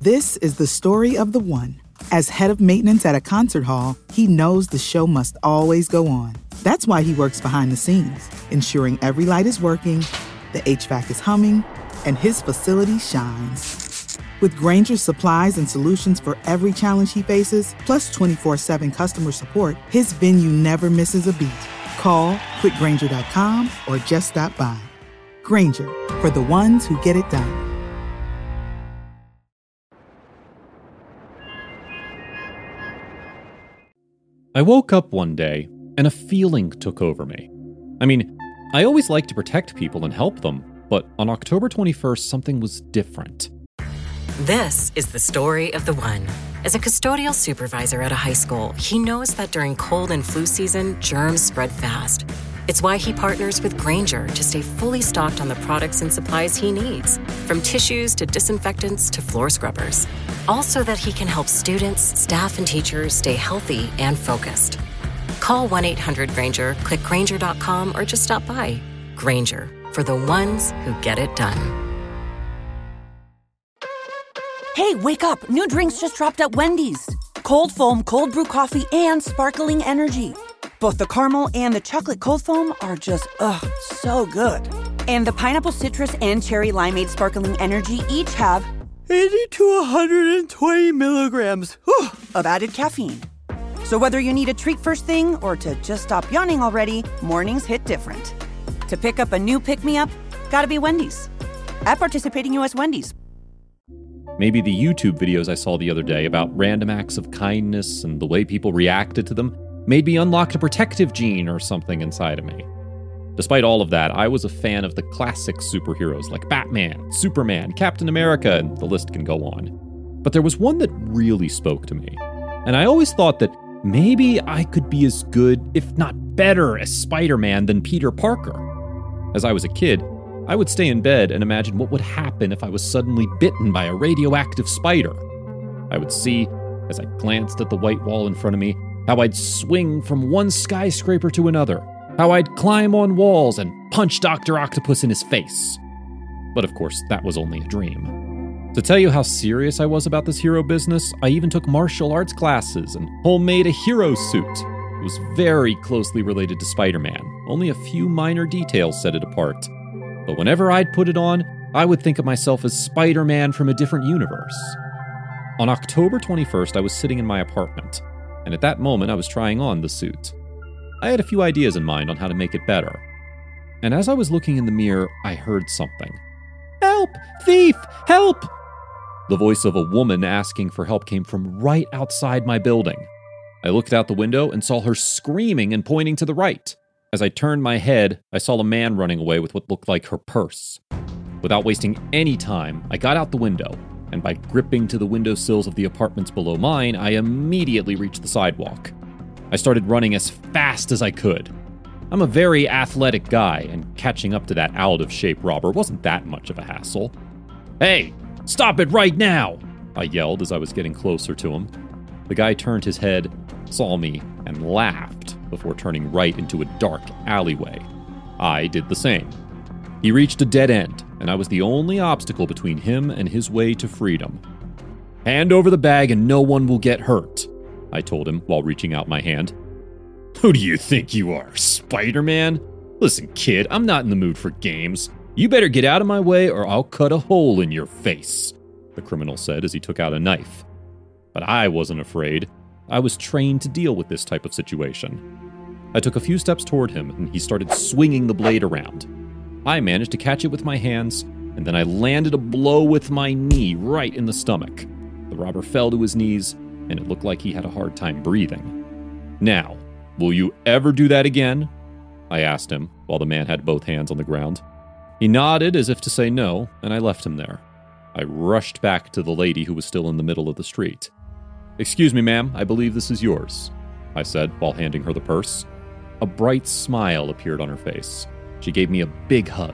This is the story of the one. As head of maintenance at a concert hall, he knows the show must always go on. That's why he works behind the scenes, ensuring every light is working, the HVAC is humming, and his facility shines. With Grainger's supplies and solutions for every challenge he faces, plus 24/7 customer support, his venue never misses a beat. Call quickgrainger.com or just stop by. Grainger, for the ones who get it done. I woke up one day, and a feeling took over me. I mean, I always like to protect people and help them, but on October 21st, something was different. This is the story of the one. As a custodial supervisor at a high school, he knows that during cold and flu season, germs spread fast. It's why he partners with Grainger to stay fully stocked on the products and supplies he needs, from tissues to disinfectants to floor scrubbers. All so that he can help students, staff, and teachers stay healthy and focused. Call 1-800-GRAINGER, click Grainger.com, or just stop by. Grainger, for the ones who get it done. Hey, wake up! New drinks just dropped at Wendy's. Cold foam, cold brew coffee, and sparkling energy. Both the caramel and the chocolate cold foam are just, so good. And the pineapple citrus and cherry limeade sparkling energy each have 80 to 120 milligrams of added caffeine. So whether you need a treat first thing or to just stop yawning already, mornings hit different. To pick up a new pick-me-up, gotta be Wendy's. At participating U.S. Wendy's. Maybe the YouTube videos I saw the other day about random acts of kindness and the way people reacted to them made me unlock a protective gene or something inside of me. Despite all of that, I was a fan of the classic superheroes like Batman, Superman, Captain America, and the list can go on. But there was one that really spoke to me. And I always thought that maybe I could be as good, if not better, as Spider-Man than Peter Parker. As I was a kid, I would stay in bed and imagine what would happen if I was suddenly bitten by a radioactive spider. I would see, as I glanced at the white wall in front of me, how I'd swing from one skyscraper to another, how I'd climb on walls and punch Dr. Octopus in his face. But of course, that was only a dream. To tell you how serious I was about this hero business, I even took martial arts classes and homemade a hero suit. It was very closely related to Spider-Man. Only a few minor details set it apart. But whenever I'd put it on, I would think of myself as Spider-Man from a different universe. On October 21st, I was sitting in my apartment, and at that moment I was trying on the suit. I had a few ideas in mind on how to make it better. And as I was looking in the mirror, I heard something. "Help! Thief! Help!" The voice of a woman asking for help came from right outside my building. I looked out the window and saw her screaming and pointing to the right. As I turned my head, I saw a man running away with what looked like her purse. Without wasting any time, I got out the window, and by gripping to the windowsills of the apartments below mine, I immediately reached the sidewalk. I started running as fast as I could. I'm a very athletic guy, and catching up to that out-of-shape robber wasn't that much of a hassle. "Hey, stop it right now!" I yelled as I was getting closer to him. The guy turned his head, saw me, and laughed before turning right into a dark alleyway. I did the same. He reached a dead end, and I was the only obstacle between him and his way to freedom. "Hand over the bag and no one will get hurt," I told him while reaching out my hand. "Who do you think you are, Spider-Man? Listen, kid, I'm not in the mood for games. You better get out of my way or I'll cut a hole in your face," the criminal said as he took out a knife. But I wasn't afraid. I was trained to deal with this type of situation. I took a few steps toward him, and he started swinging the blade around. I managed to catch it with my hands, and then I landed a blow with my knee right in the stomach. The robber fell to his knees, and it looked like he had a hard time breathing. "Now, will you ever do that again?" I asked him, while the man had both hands on the ground. He nodded as if to say no, and I left him there. I rushed back to the lady who was still in the middle of the street. "Excuse me, ma'am, I believe this is yours," I said while handing her the purse. A bright smile appeared on her face. She gave me a big hug.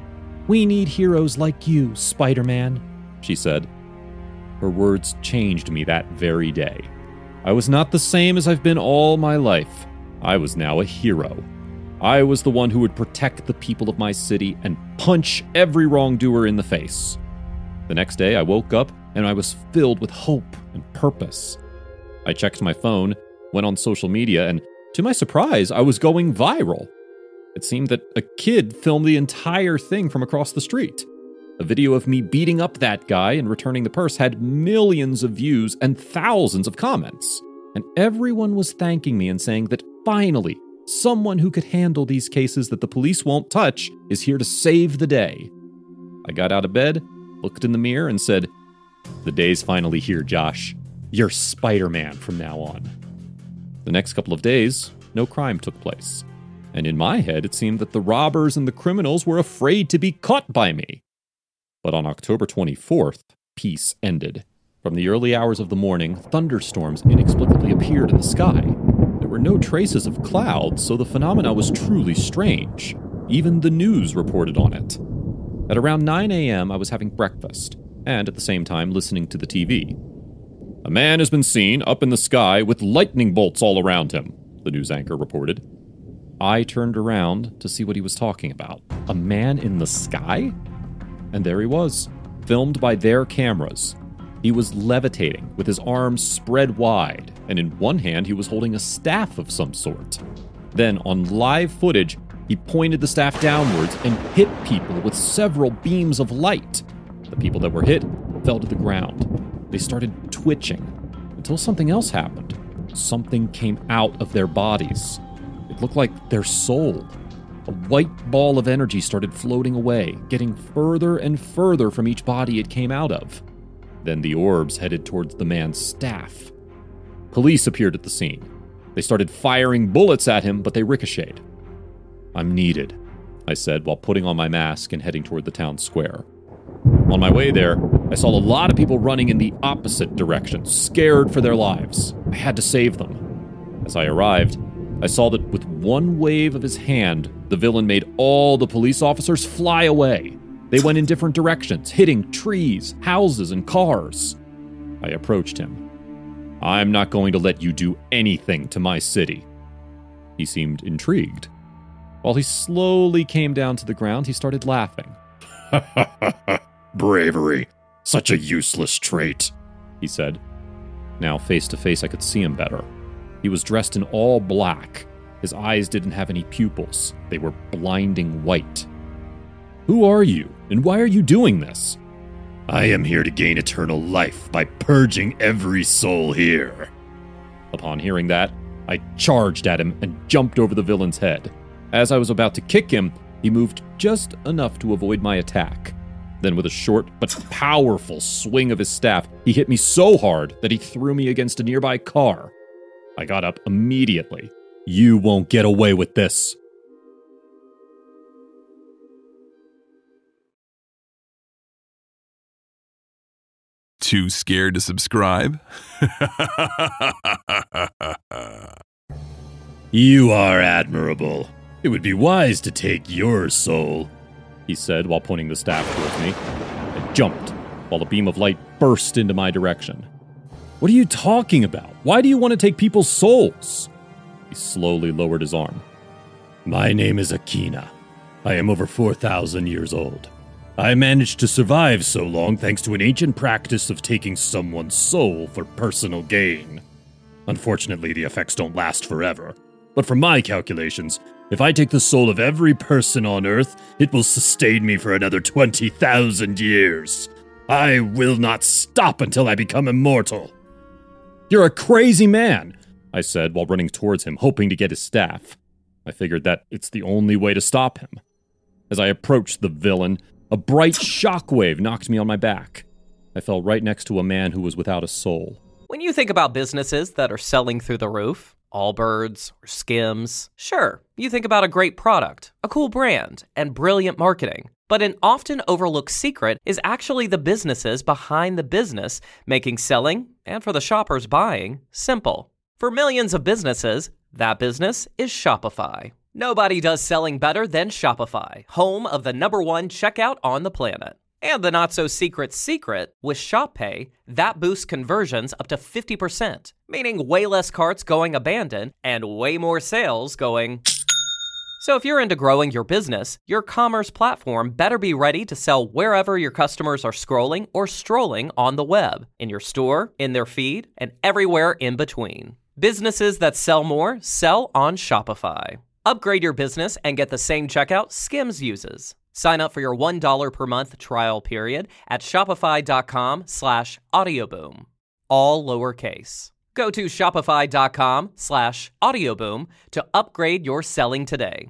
"We need heroes like you, Spider-Man," she said. Her words changed me that very day. I was not the same as I've been all my life. I was now a hero. I was the one who would protect the people of my city and punch every wrongdoer in the face. The next day, I woke up and I was filled with hope and purpose. I checked my phone, went on social media, and to my surprise, I was going viral. It seemed that a kid filmed the entire thing from across the street. A video of me beating up that guy and returning the purse had millions of views and thousands of comments. And everyone was thanking me and saying that finally, someone who could handle these cases that the police won't touch is here to save the day. I got out of bed, looked in the mirror, and said, "The day's finally here, Josh. You're Spider-Man from now on." The next couple of days, no crime took place. And in my head, it seemed that the robbers and the criminals were afraid to be caught by me. But on October 24th, peace ended. From the early hours of the morning, thunderstorms inexplicably appeared in the sky. There were no traces of clouds, so the phenomena was truly strange. Even the news reported on it. At around 9 a.m., I was having breakfast, and at the same time listening to the TV. "A man has been seen up in the sky with lightning bolts all around him," the news anchor reported. I turned around to see what he was talking about. A man in the sky? And there he was, filmed by their cameras. He was levitating with his arms spread wide, and in one hand he was holding a staff of some sort. Then, on live footage, he pointed the staff downwards and hit people with several beams of light. The people that were hit fell to the ground. They started twitching until something else happened. Something came out of their bodies. It looked like their soul. A white ball of energy started floating away, getting further and further from each body it came out of. Then the orbs headed towards the man's staff. Police appeared at the scene. They started firing bullets at him, but they ricocheted. "I'm needed," I said while putting on my mask and heading toward the town square. On my way there, I saw a lot of people running in the opposite direction, scared for their lives. I had to save them. As I arrived, I saw that with one wave of his hand, the villain made all the police officers fly away. They went in different directions, hitting trees, houses, and cars. I approached him. "I'm not going to let you do anything to my city." He seemed intrigued. While he slowly came down to the ground, he started laughing. "Bravery. Such a useless trait," he said. Now, face to face, I could see him better. He was dressed in all black. His eyes didn't have any pupils. They were blinding white. "Who are you, and why are you doing this?" "I am here to gain eternal life by purging every soul here." Upon hearing that, I charged at him and jumped over the villain's head. As I was about to kick him, he moved just enough to avoid my attack. Then with a short but powerful swing of his staff, he hit me so hard that he threw me against a nearby car. I got up immediately. "You won't get away with this." Too scared to subscribe? "You are admirable. It would be wise to take your soul," he said while pointing the staff towards me. I jumped while a beam of light burst into my direction. "What are you talking about? Why do you want to take people's souls?" He slowly lowered his arm. "My name is Akina. I am over 4,000 years old. I managed to survive so long thanks to an ancient practice of taking someone's soul for personal gain. Unfortunately, the effects don't last forever. But from my calculations, if I take the soul of every person on Earth, it will sustain me for another 20,000 years. I will not stop until I become immortal." "You're a crazy man," I said while running towards him, hoping to get his staff. I figured that it's the only way to stop him. As I approached the villain, a bright shockwave knocked me on my back. I fell right next to a man who was without a soul. When you think about businesses that are selling through the roof, Allbirds or Skims, sure, you think about a great product, a cool brand, and brilliant marketing. But an often overlooked secret is actually the businesses behind the business, making selling, and for the shoppers buying, simple. For millions of businesses, that business is Shopify. Nobody does selling better than Shopify, home of the #1 checkout on the planet. And the not-so-secret secret, with ShopPay, that boosts conversions up to 50%, meaning way less carts going abandoned and way more sales going So if you're into growing your business, your commerce platform better be ready to sell wherever your customers are scrolling or strolling on the web, in your store, in their feed, and everywhere in between. Businesses that sell more sell on Shopify. Upgrade your business and get the same checkout Skims uses. Sign up for your $1 per month trial period at shopify.com/audioboom. All lowercase. Go to shopify.com/audioboom to upgrade your selling today.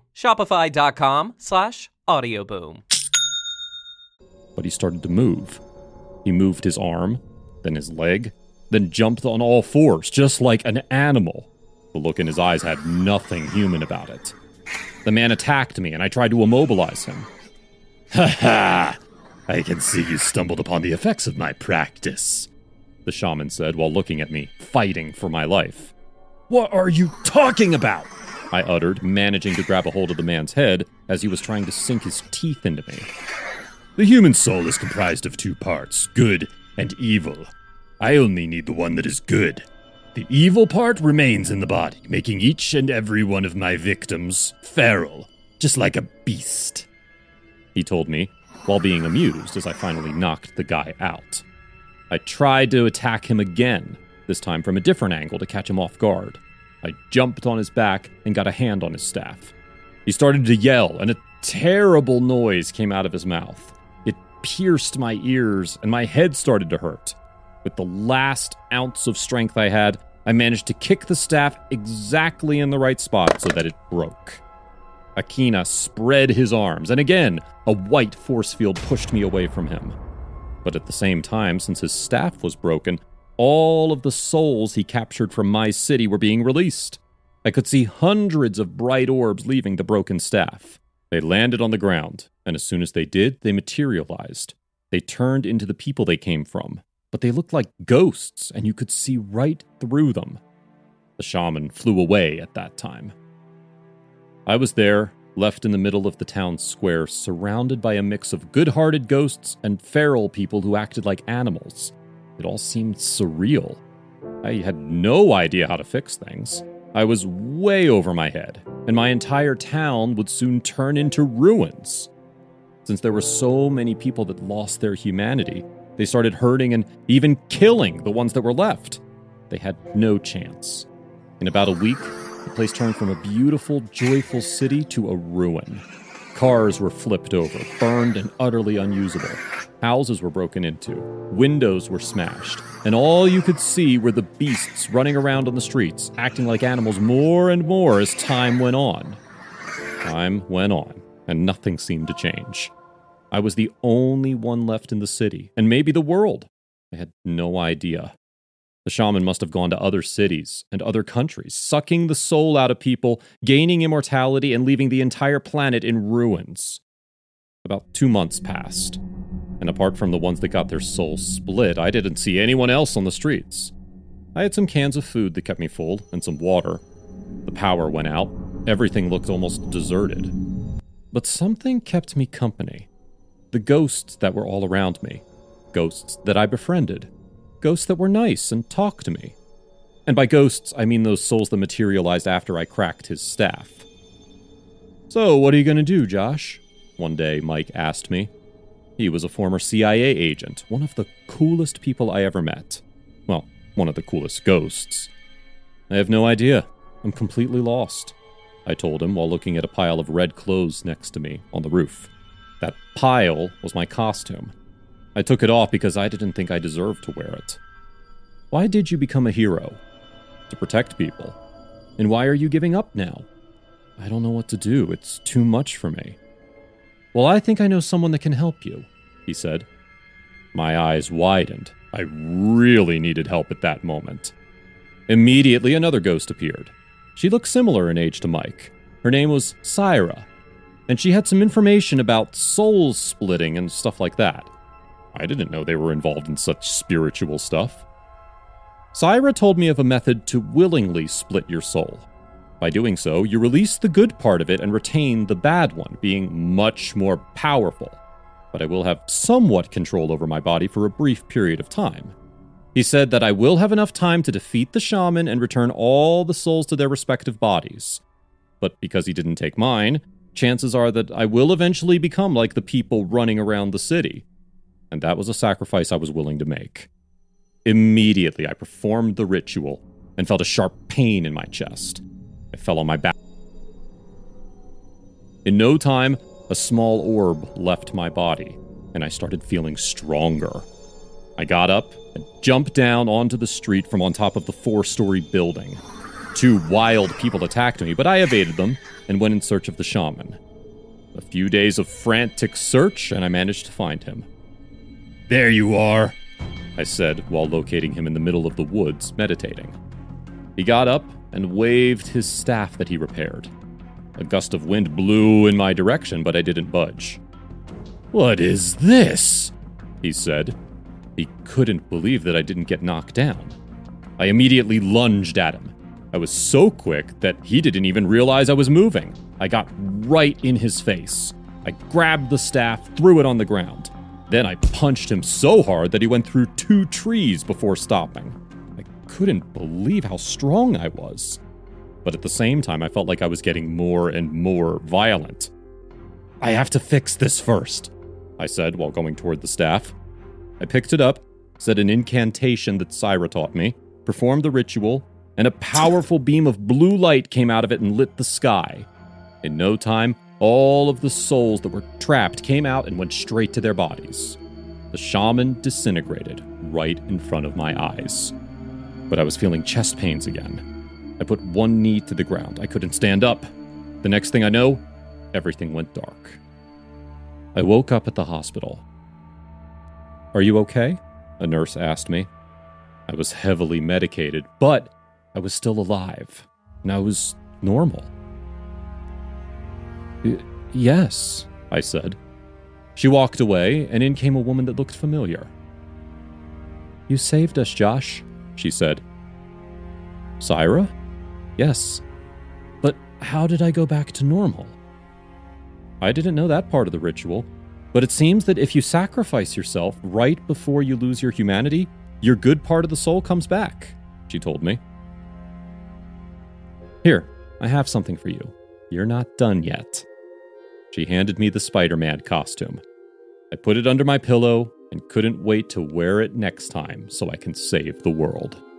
Shopify.com/audioboom. But he started to move. He moved his arm, then his leg, then jumped on all fours, just like an animal. The look in his eyes had nothing human about it. The man attacked me, and I tried to immobilize him. "Ha ha! I can see you stumbled upon the effects of my practice," the shaman said while looking at me, fighting for my life. "What are you talking about?" I uttered, managing to grab a hold of the man's head as he was trying to sink his teeth into me. "The human soul is comprised of two parts, good and evil. I only need the one that is good. The evil part remains in the body, making each and every one of my victims feral, just like a beast," he told me, while being amused as I finally knocked the guy out. I tried to attack him again, this time from a different angle to catch him off guard. I jumped on his back and got a hand on his staff. He started to yell, and a terrible noise came out of his mouth. It pierced my ears, and my head started to hurt. With the last ounce of strength I had, I managed to kick the staff exactly in the right spot so that it broke. Akina spread his arms, and again, a white force field pushed me away from him. But at the same time, since his staff was broken, all of the souls he captured from my city were being released. I could see hundreds of bright orbs leaving the broken staff. They landed on the ground, and as soon as they did, they materialized. They turned into the people they came from, but they looked like ghosts, and you could see right through them. The shaman flew away at that time. I was there, left in the middle of the town square, surrounded by a mix of good-hearted ghosts and feral people who acted like animals. It all seemed surreal. I had no idea how to fix things. I was way over my head, and my entire town would soon turn into ruins. Since there were so many people that lost their humanity, they started hurting and even killing the ones that were left. They had no chance. In about a week, the place turned from a beautiful, joyful city to a ruin. Cars were flipped over, burned and utterly unusable. Houses were broken into, windows were smashed, and all you could see were the beasts running around on the streets, acting like animals more and more as time went on. Time went on, and nothing seemed to change. I was the only one left in the city, and maybe the world. I had no idea. The shaman must have gone to other cities and other countries, sucking the soul out of people, gaining immortality, and leaving the entire planet in ruins. About 2 months passed, and apart from the ones that got their souls split, I didn't see anyone else on the streets. I had some cans of food that kept me full, and some water. The power went out. Everything looked almost deserted. But something kept me company. The ghosts that were all around me. Ghosts that I befriended. Ghosts that were nice and talked to me. And by ghosts, I mean those souls that materialized after I cracked his staff. "So, what are you going to do, Josh?" one day Mike asked me. He was a former CIA agent, one of the coolest people I ever met. Well, one of the coolest ghosts. "I have no idea. I'm completely lost," I told him while looking at a pile of red clothes next to me on the roof. That pile was my costume. I took it off because I didn't think I deserved to wear it. "Why did you become a hero?" "To protect people." "And why are you giving up now?" "I don't know what to do. It's too much for me." "Well, I think I know someone that can help you," he said. My eyes widened. I really needed help at that moment. Immediately, another ghost appeared. She looked similar in age to Mike. Her name was Syra, and she had some information about soul splitting and stuff like that. I didn't know they were involved in such spiritual stuff. Syra told me of a method to willingly split your soul. By doing so, you release the good part of it and retain the bad one, being much more powerful. But I will have somewhat control over my body for a brief period of time. He said that I will have enough time to defeat the shaman and return all the souls to their respective bodies. but because he didn't take mine, chances are that I will eventually become like the people running around the city. And that was a sacrifice I was willing to make. Immediately, I performed the ritual and felt a sharp pain in my chest. I fell on my back. In no time, a small orb left my body, and I started feeling stronger. I got up and jumped down onto the street from on top of the 4-story building. 2 wild people attacked me, but I evaded them and went in search of the shaman. A few days of frantic search, and I managed to find him. "There you are," I said while locating him in the middle of the woods, meditating. He got up and waved his staff that he repaired. A gust of wind blew in my direction, but I didn't budge. "What is this?" he said. He couldn't believe that I didn't get knocked down. I immediately lunged at him. I was so quick that he didn't even realize I was moving. I got right in his face. I grabbed the staff, threw it on the ground. Then I punched him so hard that he went through 2 trees before stopping. I couldn't believe how strong I was. But at the same time, I felt like I was getting more and more violent. "I have to fix this first," I said while going toward the staff. I picked it up, said an incantation that Syra taught me, performed the ritual, and a powerful beam of blue light came out of it and lit the sky. In no time, all of the souls that were trapped came out and went straight to their bodies. The shaman disintegrated right in front of my eyes. But I was feeling chest pains again. I put one knee to the ground. I couldn't stand up. The next thing I know, everything went dark. I woke up at the hospital. "Are you okay?" a nurse asked me. I was heavily medicated, but I was still alive, and I was normal. "Yes," I said. She walked away, and in came a woman that looked familiar. "You saved us, Josh," she said. "Syra?" "Yes. But how did I go back to normal?" I didn't know that part of the ritual, but it seems that if you sacrifice yourself right before you lose your humanity, your good part of the soul comes back, she told me. "Here, I have something for you. You're not done yet." She handed me the Spider-Man costume. I put it under my pillow and couldn't wait to wear it next time so I can save the world.